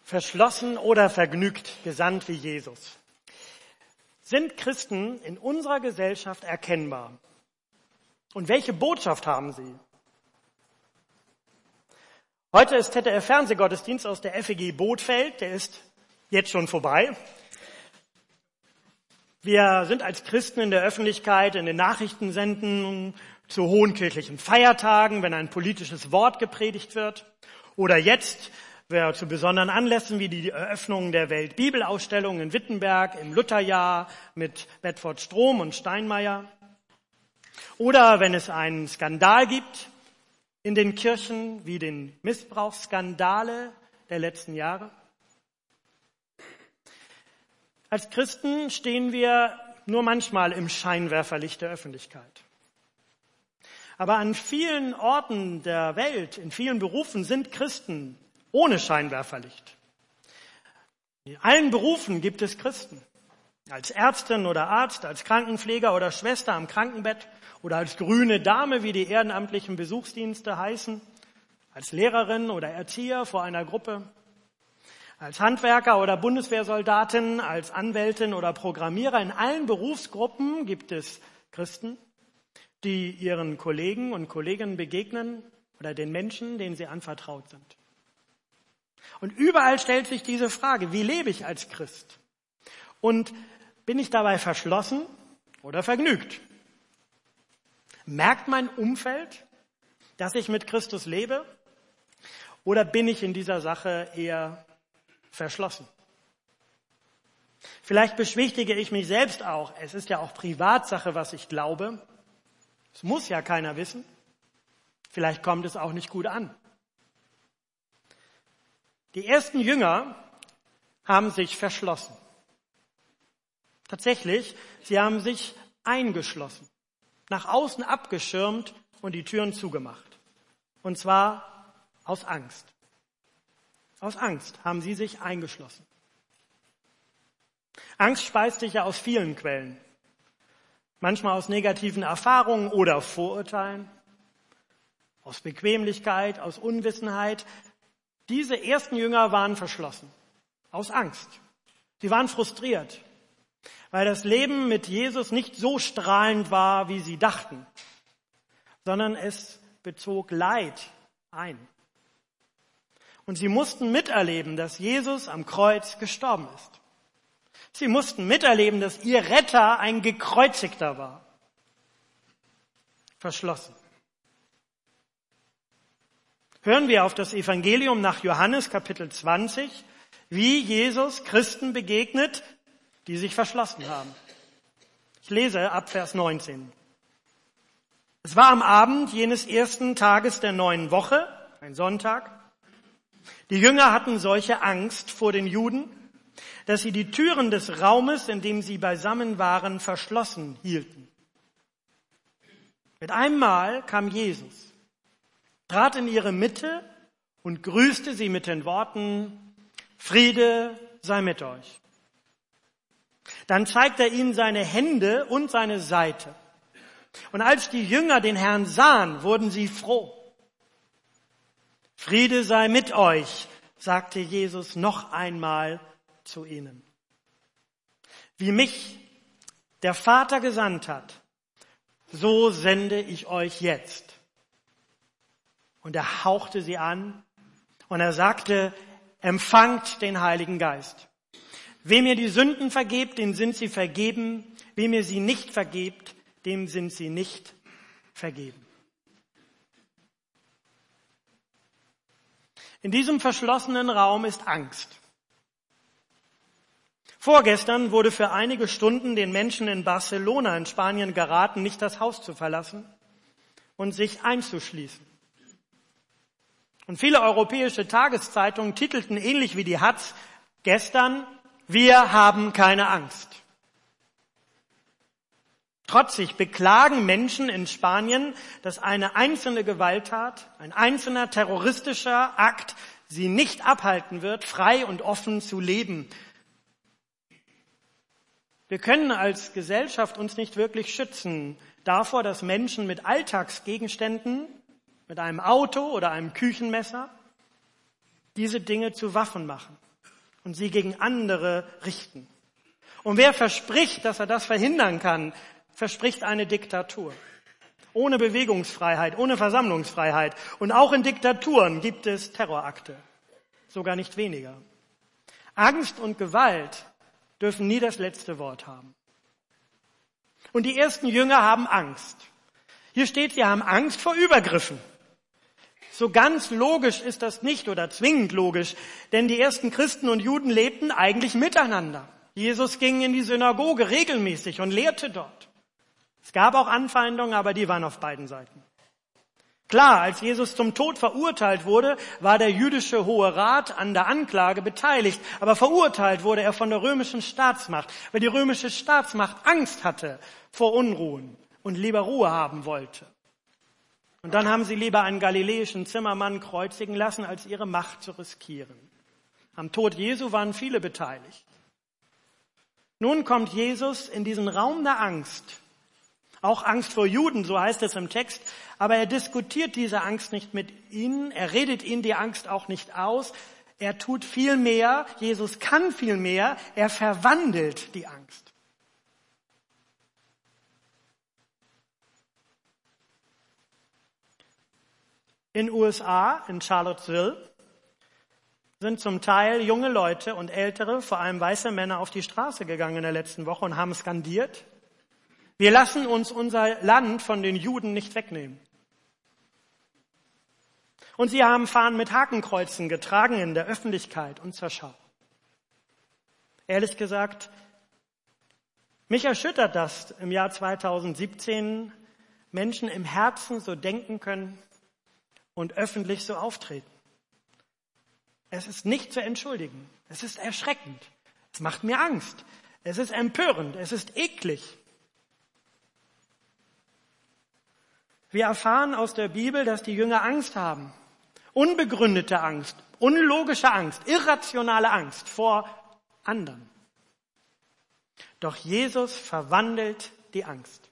Verschlossen oder vergnügt, gesandt wie Jesus. Sind Christen in unserer Gesellschaft erkennbar? Und welche Botschaft haben sie? Heute ist ZDF-Fernsehgottesdienst aus der FEG Bothfeld, der ist jetzt schon vorbei. Wir sind als Christen in der Öffentlichkeit, in den Nachrichtensendungen, zu hohen kirchlichen Feiertagen, wenn ein politisches Wort gepredigt wird. Oder jetzt zu besonderen Anlässen wie die Eröffnung der Weltbibelausstellung in Wittenberg im Lutherjahr mit Bedford Strom und Steinmeier. Oder wenn es einen Skandal gibt in den Kirchen, wie den Missbrauchsskandale der letzten Jahre. Als Christen stehen wir nur manchmal im Scheinwerferlicht der Öffentlichkeit. Aber an vielen Orten der Welt, in vielen Berufen sind Christen ohne Scheinwerferlicht. In allen Berufen gibt es Christen. Als Ärztin oder Arzt, als Krankenpfleger oder Schwester am Krankenbett oder als grüne Dame, wie die ehrenamtlichen Besuchsdienste heißen, als Lehrerin oder Erzieher vor einer Gruppe, als Handwerker oder Bundeswehrsoldatin, als Anwältin oder Programmierer. In allen Berufsgruppen gibt es Christen, die ihren Kollegen und Kolleginnen begegnen oder den Menschen, denen sie anvertraut sind. Und überall stellt sich diese Frage, wie lebe ich als Christ? Und bin ich dabei verschlossen oder vergnügt? Merkt mein Umfeld, dass ich mit Christus lebe? Oder bin ich in dieser Sache eher verschlossen? Vielleicht beschwichtige ich mich selbst auch. Es ist ja auch Privatsache, was ich glaube. Es muss ja keiner wissen. Vielleicht kommt es auch nicht gut an. Die ersten Jünger haben sich verschlossen. Tatsächlich, sie haben sich eingeschlossen, nach außen abgeschirmt und die Türen zugemacht. Und zwar aus Angst. Aus Angst haben sie sich eingeschlossen. Angst speist sich ja aus vielen Quellen. Manchmal aus negativen Erfahrungen oder Vorurteilen, aus Bequemlichkeit, aus Unwissenheit. Diese ersten Jünger waren verschlossen, aus Angst. Sie waren frustriert, weil das Leben mit Jesus nicht so strahlend war, wie sie dachten, sondern es bezog Leid ein. Und sie mussten miterleben, dass Jesus am Kreuz gestorben ist. Sie mussten miterleben, dass ihr Retter ein Gekreuzigter war. Verschlossen. Hören wir auf das Evangelium nach Johannes Kapitel 20, wie Jesus Christen begegnet, die sich verschlossen haben. Ich lese ab Vers 19. Es war am Abend jenes ersten Tages der neuen Woche, ein Sonntag. Die Jünger hatten solche Angst vor den Juden, dass sie die Türen des Raumes, in dem sie beisammen waren, verschlossen hielten. Mit einem Mal kam Jesus, trat in ihre Mitte und grüßte sie mit den Worten, Friede sei mit euch. Dann zeigte er ihnen seine Hände und seine Seite. Und als die Jünger den Herrn sahen, wurden sie froh. Friede sei mit euch, sagte Jesus noch einmal zu ihnen. Wie mich der Vater gesandt hat, so sende ich euch jetzt. Und er hauchte sie an und er sagte, empfangt den Heiligen Geist. Wem ihr die Sünden vergebt, dem sind sie vergeben. Wem ihr sie nicht vergebt, dem sind sie nicht vergeben. In diesem verschlossenen Raum ist Angst. Vorgestern wurde für einige Stunden den Menschen in Barcelona in Spanien geraten, nicht das Haus zu verlassen und sich einzuschließen. Und viele europäische Tageszeitungen titelten ähnlich wie die Hatz gestern, wir haben keine Angst. Trotzig beklagen Menschen in Spanien, dass eine einzelne Gewalttat, ein einzelner terroristischer Akt sie nicht abhalten wird, frei und offen zu leben. Wir können als Gesellschaft uns nicht wirklich schützen davor, dass Menschen mit Alltagsgegenständen, mit einem Auto oder einem Küchenmesser, diese Dinge zu Waffen machen. und sie gegen andere richten. Und wer verspricht, dass er das verhindern kann, verspricht eine Diktatur. Ohne Bewegungsfreiheit, ohne Versammlungsfreiheit. Und auch in Diktaturen gibt es Terrorakte. Sogar nicht weniger. Angst und Gewalt dürfen nie das letzte Wort haben. Und die ersten Jünger haben Angst. Hier steht, sie haben Angst vor Übergriffen. So ganz logisch ist das nicht oder zwingend logisch, denn die ersten Christen und Juden lebten eigentlich miteinander. Jesus ging in die Synagoge regelmäßig und lehrte dort. Es gab auch Anfeindungen, aber die waren auf beiden Seiten. Klar, als Jesus zum Tod verurteilt wurde, war der jüdische Hohe Rat an der Anklage beteiligt, aber verurteilt wurde er von der römischen Staatsmacht, weil die römische Staatsmacht Angst hatte vor Unruhen und lieber Ruhe haben wollte. Und dann haben sie lieber einen galiläischen Zimmermann kreuzigen lassen, als ihre Macht zu riskieren. Am Tod Jesu waren viele beteiligt. Nun kommt Jesus in diesen Raum der Angst. Auch Angst vor Juden, so heißt es im Text. Aber er diskutiert diese Angst nicht mit ihnen. Er redet ihnen die Angst auch nicht aus. Er tut viel mehr. Jesus kann viel mehr. Er verwandelt die Angst. In USA, in Charlottesville, sind zum Teil junge Leute und ältere, vor allem weiße Männer, auf die Straße gegangen in der letzten Woche und haben skandiert: Wir lassen uns unser Land von den Juden nicht wegnehmen. Und sie haben Fahnen mit Hakenkreuzen getragen in der Öffentlichkeit und zur Schau. Ehrlich gesagt, mich erschüttert, dass im Jahr 2017 Menschen im Herzen so denken können und öffentlich so auftreten. Es ist nicht zu entschuldigen. Es ist erschreckend. Es macht mir Angst. Es ist empörend. Es ist eklig. Wir erfahren aus der Bibel, dass die Jünger Angst haben. Unbegründete Angst, unlogische Angst, irrationale Angst vor anderen. Doch Jesus verwandelt die Angst.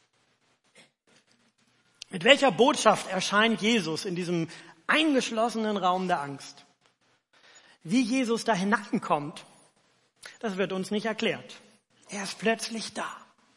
Mit welcher Botschaft erscheint Jesus in diesem eingeschlossenen Raum der Angst? Wie Jesus da hineinkommt, das wird uns nicht erklärt. Er ist plötzlich da.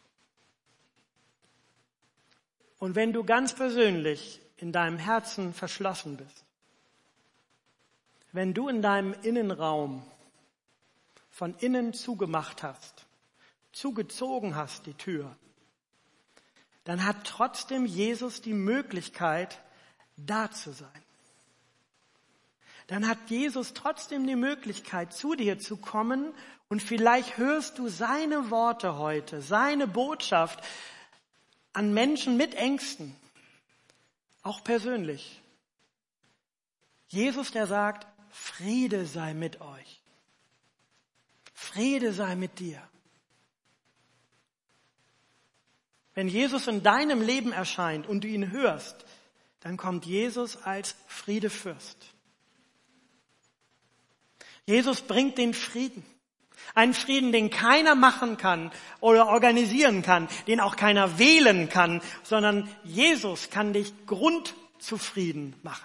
Und wenn du ganz persönlich in deinem Herzen verschlossen bist, wenn du in deinem Innenraum von innen zugemacht hast, zugezogen hast die Tür, dann hat trotzdem Jesus die Möglichkeit, da zu sein. Dann hat Jesus trotzdem die Möglichkeit, zu dir zu kommen, und vielleicht hörst du seine Worte heute, seine Botschaft an Menschen mit Ängsten, auch persönlich. Jesus, der sagt: Friede sei mit euch. Friede sei mit dir. Wenn Jesus in deinem Leben erscheint und du ihn hörst, dann kommt Jesus als Friedefürst. Jesus bringt den Frieden. Einen Frieden, den keiner machen kann oder organisieren kann, den auch keiner wählen kann, sondern Jesus kann dich grundzufrieden machen.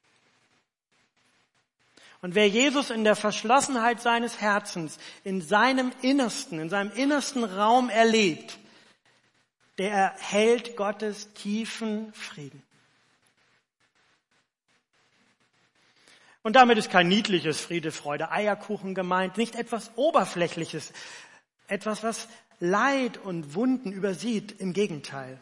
Und wer Jesus in der Verschlossenheit seines Herzens, in seinem innersten Raum erlebt, der erhält Gottes tiefen Frieden. Und damit ist kein niedliches Friede, Freude, Eierkuchen gemeint, nicht etwas Oberflächliches, etwas, was Leid und Wunden übersieht, im Gegenteil.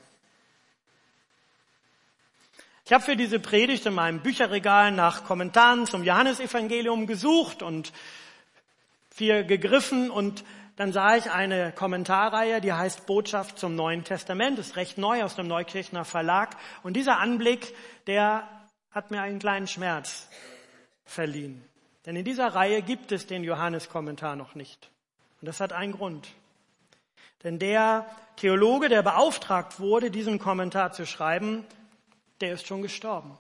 Ich habe für diese Predigt in meinem Bücherregal nach Kommentaren zum Johannesevangelium gesucht und 4 gegriffen, und dann sah ich eine Kommentarreihe, die heißt Botschaft zum Neuen Testament, ist recht neu aus dem Neukirchner Verlag, und dieser Anblick, der hat mir einen kleinen Schmerz verliehen. Denn in dieser Reihe gibt es den Johannes-Kommentar noch nicht. Und das hat einen Grund. Denn der Theologe, der beauftragt wurde, diesen Kommentar zu schreiben, der ist schon gestorben.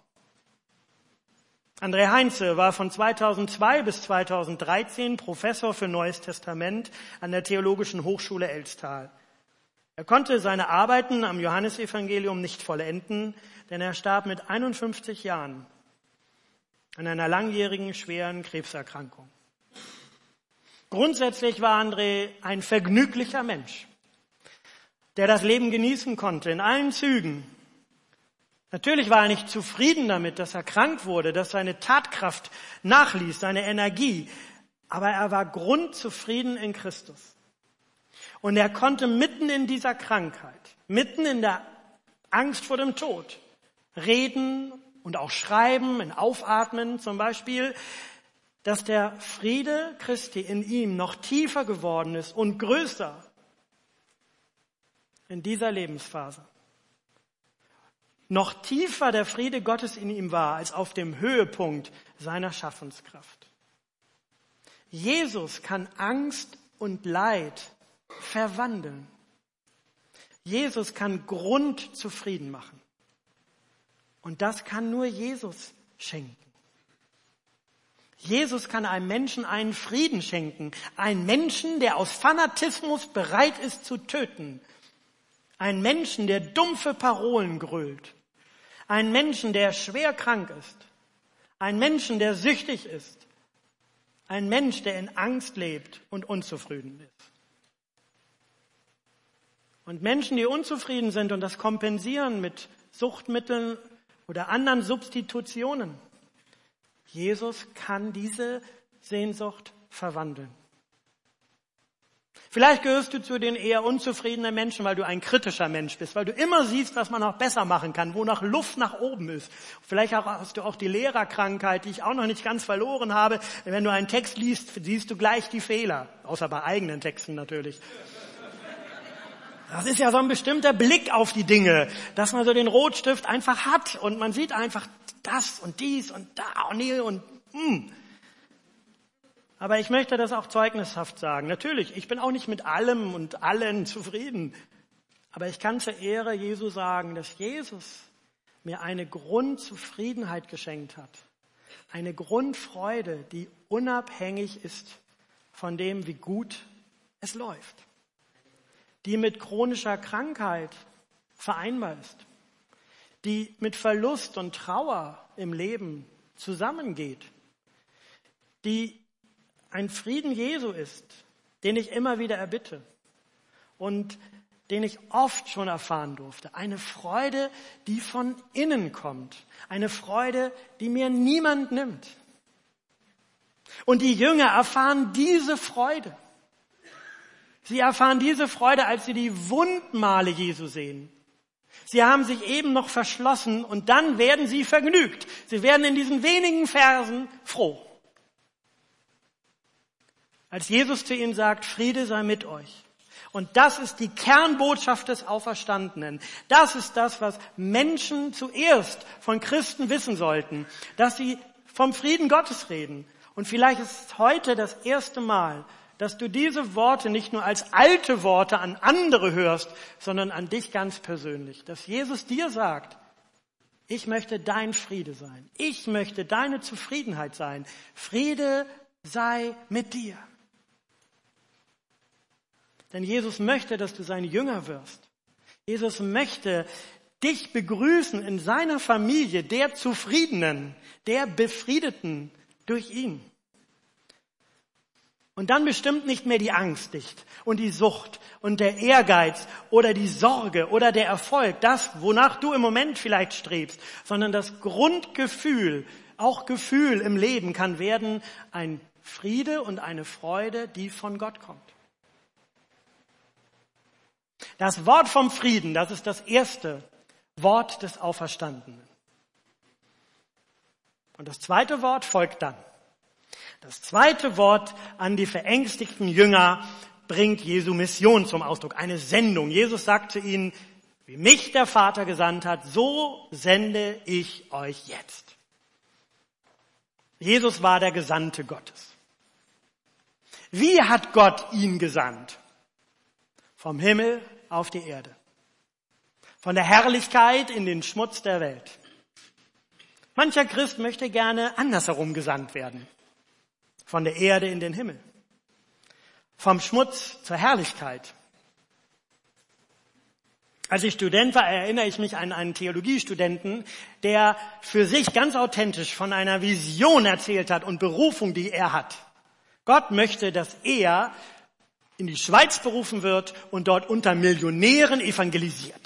André Heinze war von 2002 bis 2013 Professor für Neues Testament an der Theologischen Hochschule Elstal. Er konnte seine Arbeiten am Johannesevangelium nicht vollenden, denn er starb mit 51 Jahren an einer langjährigen, schweren Krebserkrankung. Grundsätzlich war André ein vergnüglicher Mensch, der das Leben genießen konnte in allen Zügen. Natürlich war er nicht zufrieden damit, dass er krank wurde, dass seine Tatkraft nachließ, seine Energie. Aber er war grundzufrieden in Christus. Und er konnte mitten in dieser Krankheit, mitten in der Angst vor dem Tod, reden und auch schreiben, in Aufatmen zum Beispiel, dass der Friede Christi in ihm noch tiefer geworden ist und größer in dieser Lebensphase. Noch tiefer der Friede Gottes in ihm war als auf dem Höhepunkt seiner Schaffenskraft. Jesus kann Angst und Leid verwandeln. Jesus kann Grund zu Frieden machen. Und das kann nur Jesus schenken. Jesus kann einem Menschen einen Frieden schenken. Einen Menschen, der aus Fanatismus bereit ist zu töten. Einen Menschen, der dumpfe Parolen grölt. Einen Menschen, der schwer krank ist. Einen Menschen, der süchtig ist. Ein Mensch, der in Angst lebt und unzufrieden ist. Und Menschen, die unzufrieden sind und das kompensieren mit Suchtmitteln oder anderen Substitutionen. Jesus kann diese Sehnsucht verwandeln. Vielleicht gehörst du zu den eher unzufriedenen Menschen, weil du ein kritischer Mensch bist, weil du immer siehst, was man noch besser machen kann, wo noch Luft nach oben ist. Vielleicht hast du auch die Lehrerkrankheit, die ich auch noch nicht ganz verloren habe. Wenn du einen Text liest, siehst du gleich die Fehler, außer bei eigenen Texten natürlich. Das ist ja so ein bestimmter Blick auf die Dinge, dass man so den Rotstift einfach hat und man sieht einfach das und dies und da und Aber ich möchte das auch zeugnishaft sagen. Natürlich, ich bin auch nicht mit allem und allen zufrieden. Aber ich kann zur Ehre Jesu sagen, dass Jesus mir eine Grundzufriedenheit geschenkt hat. Eine Grundfreude, die unabhängig ist von dem, wie gut es läuft. Die mit chronischer Krankheit vereinbar ist. Die mit Verlust und Trauer im Leben zusammengeht. Die ein Frieden Jesu ist, den ich immer wieder erbitte und den ich oft schon erfahren durfte. Eine Freude, die von innen kommt. Eine Freude, die mir niemand nimmt. Und die Jünger erfahren diese Freude. Sie erfahren diese Freude, als sie die Wundmale Jesu sehen. Sie haben sich eben noch verschlossen und dann werden sie vergnügt. Sie werden in diesen wenigen Versen froh. Als Jesus zu ihnen sagt, Friede sei mit euch. Und das ist die Kernbotschaft des Auferstandenen. Das ist das, was Menschen zuerst von Christen wissen sollten. Dass sie vom Frieden Gottes reden. Und vielleicht ist es heute das erste Mal, dass du diese Worte nicht nur als alte Worte an andere hörst, sondern an dich ganz persönlich. Dass Jesus dir sagt, ich möchte dein Friede sein. Ich möchte deine Zufriedenheit sein. Friede sei mit dir. Denn Jesus möchte, dass du sein Jünger wirst. Jesus möchte dich begrüßen in seiner Familie, der Zufriedenen, der Befriedeten durch ihn. Und dann bestimmt nicht mehr die Angst dich und die Sucht und der Ehrgeiz oder die Sorge oder der Erfolg, das, wonach du im Moment vielleicht strebst, sondern das Grundgefühl, auch Gefühl im Leben kann werden, ein Friede und eine Freude, die von Gott kommt. Das Wort vom Frieden, das ist das erste Wort des Auferstandenen. Und das zweite Wort folgt dann. Das zweite Wort an die verängstigten Jünger bringt Jesu Mission zum Ausdruck, eine Sendung. Jesus sagt zu ihnen, wie mich der Vater gesandt hat, so sende ich euch jetzt. Jesus war der Gesandte Gottes. Wie hat Gott ihn gesandt? Vom Himmel auf die Erde. Von der Herrlichkeit in den Schmutz der Welt. Mancher Christ möchte gerne andersherum gesandt werden. Von der Erde in den Himmel. Vom Schmutz zur Herrlichkeit. Als ich Student war, erinnere ich mich an einen Theologiestudenten, der für sich ganz authentisch von einer Vision erzählt hat und Berufung, die er hat. Gott möchte, dass er in die Schweiz berufen wird und dort unter Millionären evangelisiert.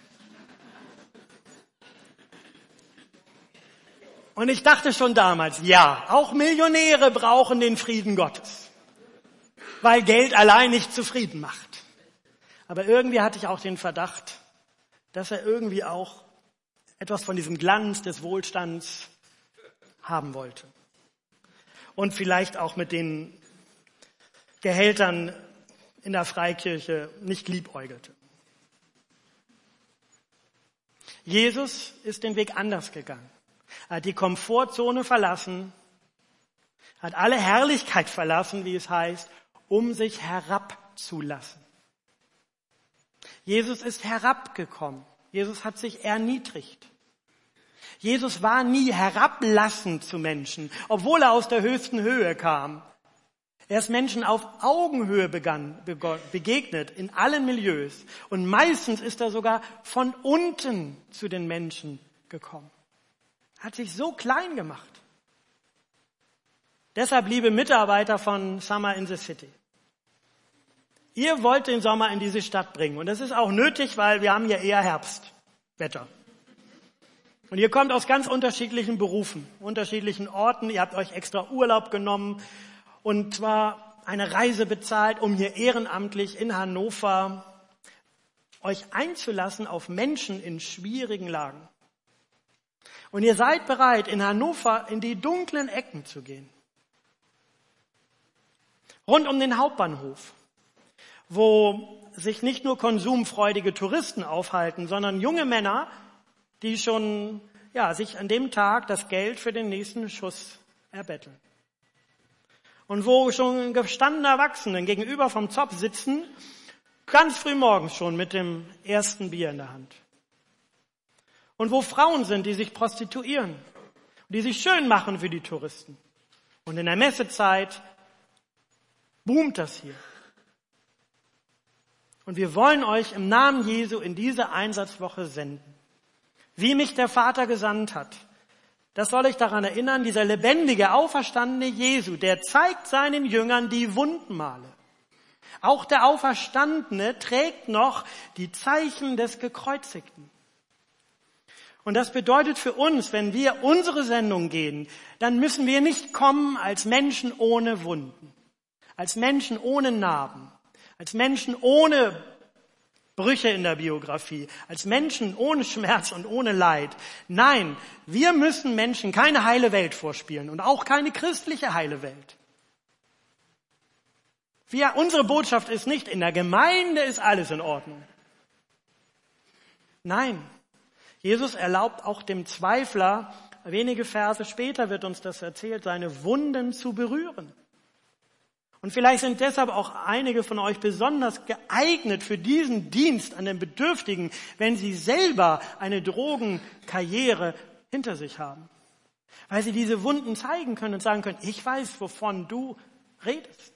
Und ich dachte schon damals, ja, auch Millionäre brauchen den Frieden Gottes, weil Geld allein nicht zufrieden macht. Aber irgendwie hatte ich auch den Verdacht, dass er irgendwie auch etwas von diesem Glanz des Wohlstands haben wollte. Und vielleicht auch mit den Gehältern in der Freikirche nicht liebäugelte. Jesus ist den Weg anders gegangen. Er hat die Komfortzone verlassen, hat alle Herrlichkeit verlassen, wie es heißt, um sich herabzulassen. Jesus ist herabgekommen. Jesus hat sich erniedrigt. Jesus war nie herablassend zu Menschen, obwohl er aus der höchsten Höhe kam. Er ist Menschen auf Augenhöhe begegnet, in allen Milieus. Und meistens ist er sogar von unten zu den Menschen gekommen. Er hat sich so klein gemacht. Deshalb, liebe Mitarbeiter von Summer in the City, ihr wollt den Sommer in diese Stadt bringen. Und das ist auch nötig, weil wir haben hier eher Herbstwetter. Und ihr kommt aus ganz unterschiedlichen Berufen, unterschiedlichen Orten. Ihr habt euch extra Urlaub genommen und zwar eine Reise bezahlt, um hier ehrenamtlich in Hannover euch einzulassen auf Menschen in schwierigen Lagen. Und ihr seid bereit, in Hannover in die dunklen Ecken zu gehen. Rund um den Hauptbahnhof, wo sich nicht nur konsumfreudige Touristen aufhalten, sondern junge Männer, die schon sich an dem Tag das Geld für den nächsten Schuss erbetteln. Und wo schon gestandene Erwachsene gegenüber vom Zopf sitzen, ganz früh morgens schon mit dem ersten Bier in der Hand. Und wo Frauen sind, die sich prostituieren, die sich schön machen für die Touristen. Und in der Messezeit boomt das hier. Und wir wollen euch im Namen Jesu in diese Einsatzwoche senden. Wie mich der Vater gesandt hat. Das soll euch daran erinnern, dieser lebendige, auferstandene Jesu, der zeigt seinen Jüngern die Wundmale. Auch der Auferstandene trägt noch die Zeichen des Gekreuzigten. Und das bedeutet für uns, wenn wir unsere Sendung gehen, dann müssen wir nicht kommen als Menschen ohne Wunden, als Menschen ohne Narben, als Menschen ohne Brüche in der Biografie, als Menschen ohne Schmerz und ohne Leid. Nein, wir müssen Menschen keine heile Welt vorspielen und auch keine christliche heile Welt. Unsere Botschaft ist nicht, in der Gemeinde ist alles in Ordnung. Nein, Jesus erlaubt auch dem Zweifler, wenige Verse später wird uns das erzählt, seine Wunden zu berühren. Und vielleicht sind deshalb auch einige von euch besonders geeignet für diesen Dienst an den Bedürftigen, wenn sie selber eine Drogenkarriere hinter sich haben. Weil sie diese Wunden zeigen können und sagen können, ich weiß, wovon du redest.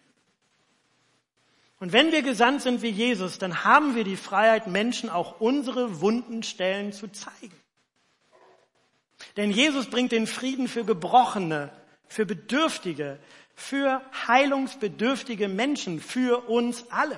Und wenn wir gesandt sind wie Jesus, dann haben wir die Freiheit, Menschen auch unsere wunden Stellen zu zeigen. Denn Jesus bringt den Frieden für Gebrochene, für Bedürftige, für heilungsbedürftige Menschen, für uns alle.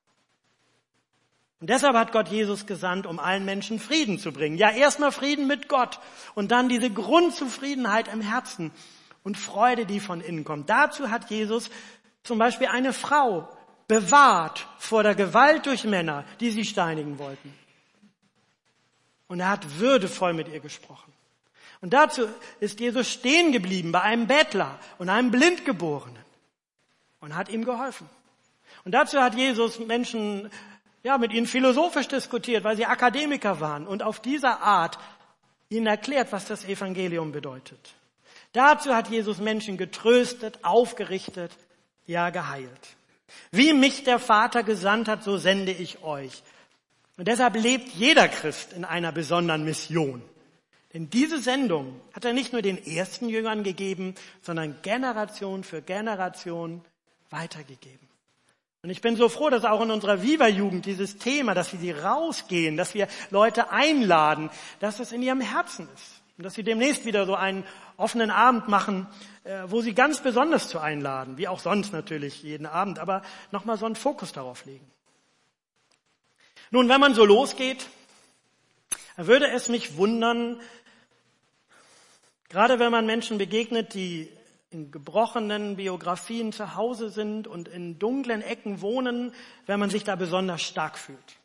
Und deshalb hat Gott Jesus gesandt, um allen Menschen Frieden zu bringen. Ja, erstmal Frieden mit Gott und dann diese Grundzufriedenheit im Herzen und Freude, die von innen kommt. Dazu hat Jesus zum Beispiel eine Frau bewahrt vor der Gewalt durch Männer, die sie steinigen wollten. Und er hat würdevoll mit ihr gesprochen. Und dazu ist Jesus stehen geblieben bei einem Bettler und einem Blindgeborenen und hat ihm geholfen. Und dazu hat Jesus Menschen, mit ihnen philosophisch diskutiert, weil sie Akademiker waren und auf dieser Art ihnen erklärt, was das Evangelium bedeutet. Dazu hat Jesus Menschen getröstet, aufgerichtet, geheilt. Wie mich der Vater gesandt hat, so sende ich euch. Und deshalb lebt jeder Christ in einer besonderen Mission. Denn diese Sendung hat er nicht nur den ersten Jüngern gegeben, sondern Generation für Generation weitergegeben. Und ich bin so froh, dass auch in unserer Viva-Jugend dieses Thema, dass wir rausgehen, dass wir Leute einladen, dass es in ihrem Herzen ist. Und dass Sie demnächst wieder so einen offenen Abend machen, wo Sie ganz besonders zu einladen, wie auch sonst natürlich jeden Abend, aber nochmal so einen Fokus darauf legen. Nun, wenn man so losgeht, würde es mich wundern, gerade wenn man Menschen begegnet, die in gebrochenen Biografien zu Hause sind und in dunklen Ecken wohnen, wenn man sich da besonders stark fühlt.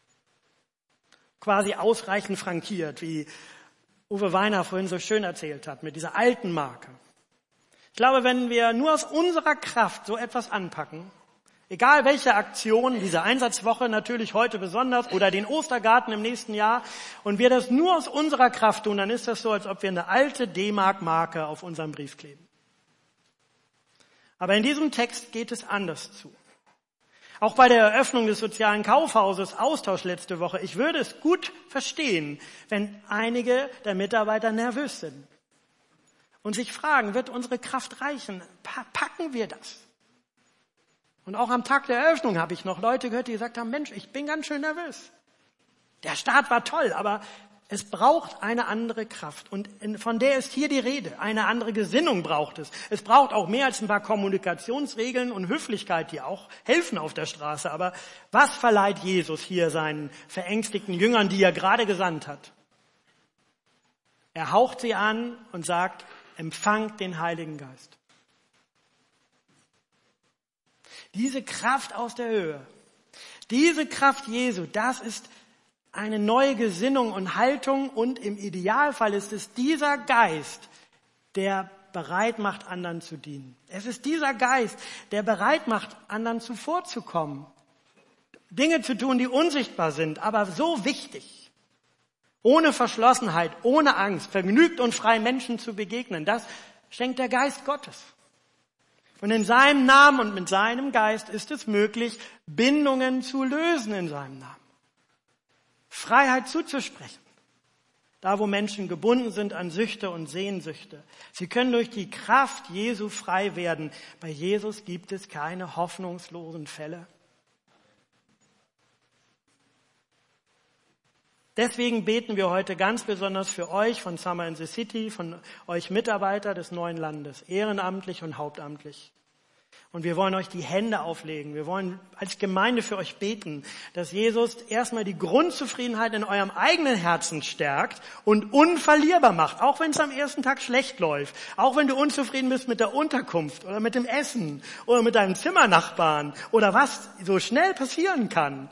Quasi ausreichend frankiert, wie Uwe Weiner vorhin so schön erzählt hat, mit dieser alten Marke. Ich glaube, wenn wir nur aus unserer Kraft so etwas anpacken, egal welche Aktion, diese Einsatzwoche natürlich heute besonders oder den Ostergarten im nächsten Jahr, und wir das nur aus unserer Kraft tun, dann ist das so, als ob wir eine alte D-Mark-Marke auf unserem Brief kleben. Aber in diesem Text geht es anders zu. Auch bei der Eröffnung des sozialen Kaufhauses Austausch letzte Woche. Ich würde es gut verstehen, wenn einige der Mitarbeiter nervös sind und sich fragen, wird unsere Kraft reichen? Packen wir das? Und auch am Tag der Eröffnung habe ich noch Leute gehört, die gesagt haben, Mensch, ich bin ganz schön nervös. Der Start war toll, aber es braucht eine andere Kraft. Und von der ist hier die Rede. Eine andere Gesinnung braucht es. Es braucht auch mehr als ein paar Kommunikationsregeln und Höflichkeit, die auch helfen auf der Straße. Aber was verleiht Jesus hier seinen verängstigten Jüngern, die er gerade gesandt hat? Er haucht sie an und sagt, empfangt den Heiligen Geist. Diese Kraft aus der Höhe, diese Kraft Jesu, das ist eine neue Gesinnung und Haltung, und im Idealfall ist es dieser Geist, der bereit macht, anderen zu dienen. Es ist dieser Geist, der bereit macht, anderen zuvorzukommen, Dinge zu tun, die unsichtbar sind, aber so wichtig. Ohne Verschlossenheit, ohne Angst, vergnügt und frei Menschen zu begegnen, das schenkt der Geist Gottes. Und in seinem Namen und mit seinem Geist ist es möglich, Bindungen zu lösen in seinem Namen. Freiheit zuzusprechen. Da, wo Menschen gebunden sind an Süchte und Sehnsüchte. Sie können durch die Kraft Jesu frei werden. Bei Jesus gibt es keine hoffnungslosen Fälle. Deswegen beten wir heute ganz besonders für euch von Summer in the City, von euch Mitarbeiter des neuen Landes, ehrenamtlich und hauptamtlich. Und wir wollen euch die Hände auflegen. Wir wollen als Gemeinde für euch beten, dass Jesus erstmal die Grundzufriedenheit in eurem eigenen Herzen stärkt und unverlierbar macht, auch wenn es am ersten Tag schlecht läuft, auch wenn du unzufrieden bist mit der Unterkunft oder mit dem Essen oder mit deinem Zimmernachbarn oder was so schnell passieren kann.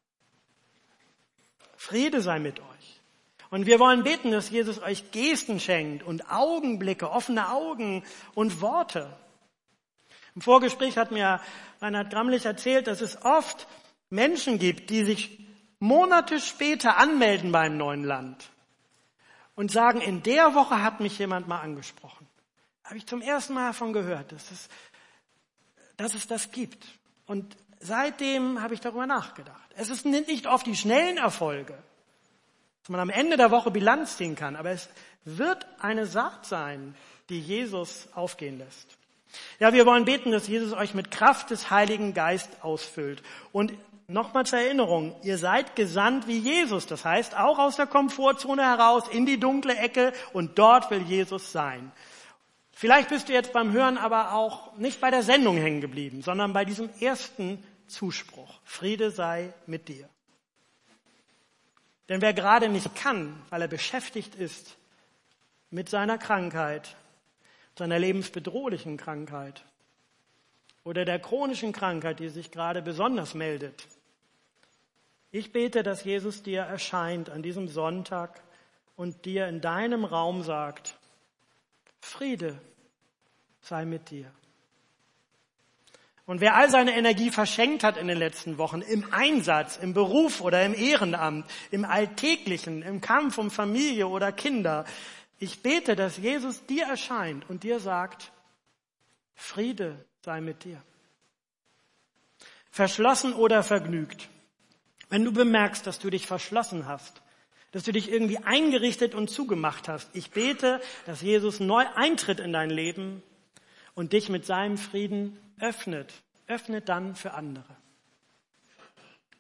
Friede sei mit euch. Und wir wollen beten, dass Jesus euch Gesten schenkt und Augenblicke, offene Augen und Worte. Im Vorgespräch hat mir Reinhard Gramlich erzählt, dass es oft Menschen gibt, die sich Monate später anmelden beim neuen Land und sagen, in der Woche hat mich jemand mal angesprochen. Habe ich zum ersten Mal davon gehört, dass es das gibt. Und seitdem habe ich darüber nachgedacht. Es sind nicht oft die schnellen Erfolge, dass man am Ende der Woche Bilanz ziehen kann, aber es wird eine Saat sein, die Jesus aufgehen lässt. Ja, wir wollen beten, dass Jesus euch mit Kraft des Heiligen Geistes ausfüllt. Und nochmal zur Erinnerung, ihr seid gesandt wie Jesus. Das heißt, auch aus der Komfortzone heraus in die dunkle Ecke, und dort will Jesus sein. Vielleicht bist du jetzt beim Hören aber auch nicht bei der Sendung hängen geblieben, sondern bei diesem ersten Zuspruch. Friede sei mit dir. Denn wer gerade nicht kann, weil er beschäftigt ist mit seiner Krankheit, seiner lebensbedrohlichen Krankheit oder der chronischen Krankheit, die sich gerade besonders meldet. Ich bete, dass Jesus dir erscheint an diesem Sonntag und dir in deinem Raum sagt, Friede sei mit dir. Und wer all seine Energie verschenkt hat in den letzten Wochen, im Einsatz, im Beruf oder im Ehrenamt, im Alltäglichen, im Kampf um Familie oder Kinder, ich bete, dass Jesus dir erscheint und dir sagt, Friede sei mit dir. Verschlossen oder vergnügt. Wenn du bemerkst, dass du dich verschlossen hast, dass du dich irgendwie eingerichtet und zugemacht hast, ich bete, dass Jesus neu eintritt in dein Leben und dich mit seinem Frieden öffnet dann für andere.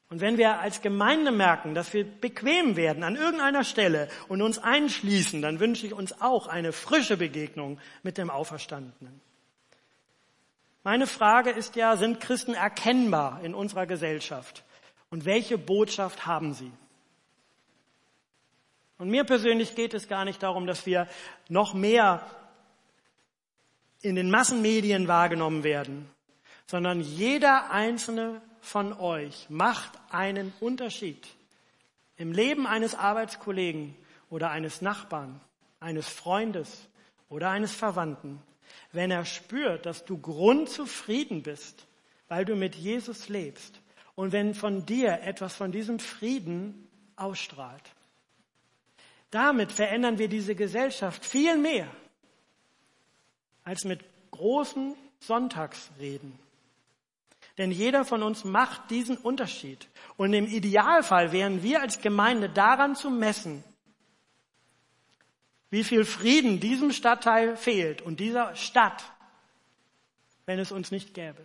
Und wenn wir als Gemeinde merken, dass wir bequem werden an irgendeiner Stelle und uns einschließen, dann wünsche ich uns auch eine frische Begegnung mit dem Auferstandenen. Meine Frage ist ja, sind Christen erkennbar in unserer Gesellschaft? Und welche Botschaft haben sie? Und mir persönlich geht es gar nicht darum, dass wir noch mehr in den Massenmedien wahrgenommen werden, sondern jeder einzelne von euch macht einen Unterschied im Leben eines Arbeitskollegen oder eines Nachbarn, eines Freundes oder eines Verwandten, wenn er spürt, dass du grundzufrieden bist, weil du mit Jesus lebst und wenn von dir etwas von diesem Frieden ausstrahlt. Damit verändern wir diese Gesellschaft viel mehr als mit großen Sonntagsreden. Denn jeder von uns macht diesen Unterschied. Und im Idealfall wären wir als Gemeinde daran zu messen, wie viel Frieden diesem Stadtteil fehlt und dieser Stadt, wenn es uns nicht gäbe.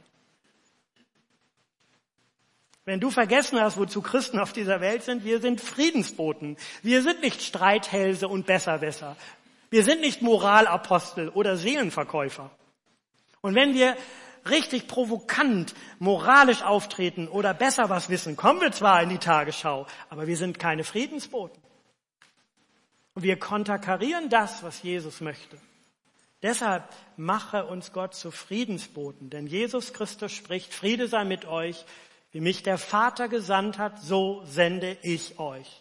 Wenn du vergessen hast, wozu Christen auf dieser Welt sind, wir sind Friedensboten. Wir sind nicht Streithälse und Besserwisser. Wir sind nicht Moralapostel oder Seelenverkäufer. Und wenn wir richtig provokant, moralisch auftreten oder besser was wissen, kommen wir zwar in die Tagesschau, aber wir sind keine Friedensboten. Und wir konterkarieren das, was Jesus möchte. Deshalb mache uns Gott zu Friedensboten, denn Jesus Christus spricht, Friede sei mit euch, wie mich der Vater gesandt hat, so sende ich euch.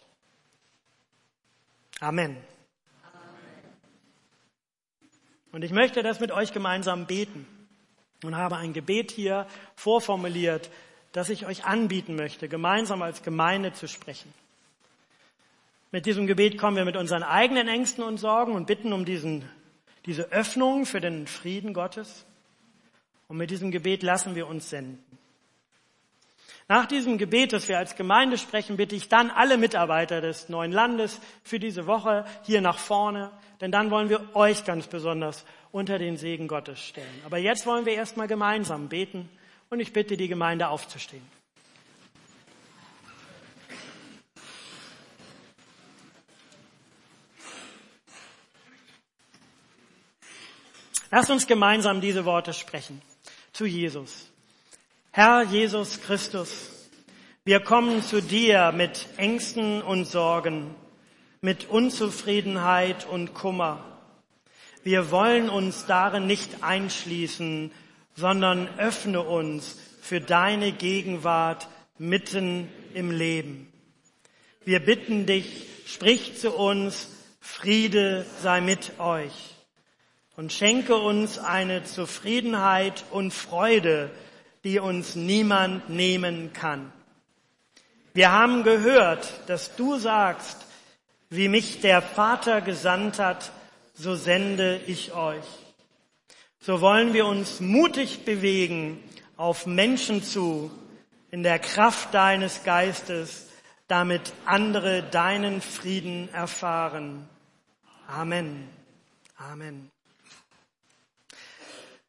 Amen. Und ich möchte das mit euch gemeinsam beten. Und habe ein Gebet hier vorformuliert, das ich euch anbieten möchte, gemeinsam als Gemeinde zu sprechen. Mit diesem Gebet kommen wir mit unseren eigenen Ängsten und Sorgen und bitten um diese Öffnung für den Frieden Gottes. Und mit diesem Gebet lassen wir uns senden. Nach diesem Gebet, das wir als Gemeinde sprechen, bitte ich dann alle Mitarbeiter des neuen Landes für diese Woche hier nach vorne, denn dann wollen wir euch ganz besonders unter den Segen Gottes stellen. Aber jetzt wollen wir erstmal gemeinsam beten und ich bitte die Gemeinde aufzustehen. Lasst uns gemeinsam diese Worte sprechen zu Jesus. Herr Jesus Christus, wir kommen zu dir mit Ängsten und Sorgen, mit Unzufriedenheit und Kummer. Wir wollen uns darin nicht einschließen, sondern öffne uns für deine Gegenwart mitten im Leben. Wir bitten dich, sprich zu uns, Friede sei mit euch und schenke uns eine Zufriedenheit und Freude, die uns niemand nehmen kann. Wir haben gehört, dass du sagst, wie mich der Vater gesandt hat, so sende ich euch. So wollen wir uns mutig bewegen auf Menschen zu, in der Kraft deines Geistes, damit andere deinen Frieden erfahren. Amen. Amen.